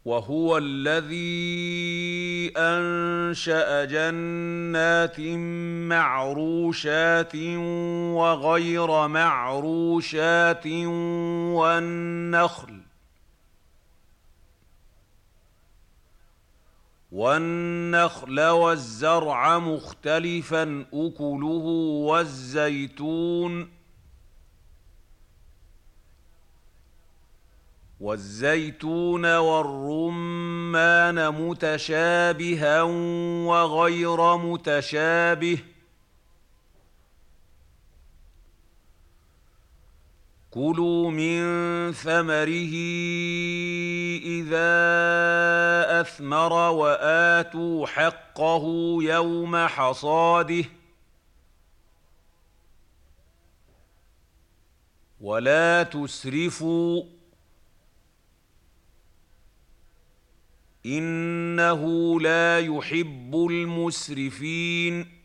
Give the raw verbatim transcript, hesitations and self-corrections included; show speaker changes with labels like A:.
A: وهو الذي أنشأ جنات معروشات وغير معروشات والنخل والنخل والزرع مختلفا أكله والزيتون والزيتون والرمان متشابها وغير متشابه كلوا من ثمره إذا أثمر وآتوا حقه يوم حصاده ولا تسرفوا إنه لا يحب المسرفين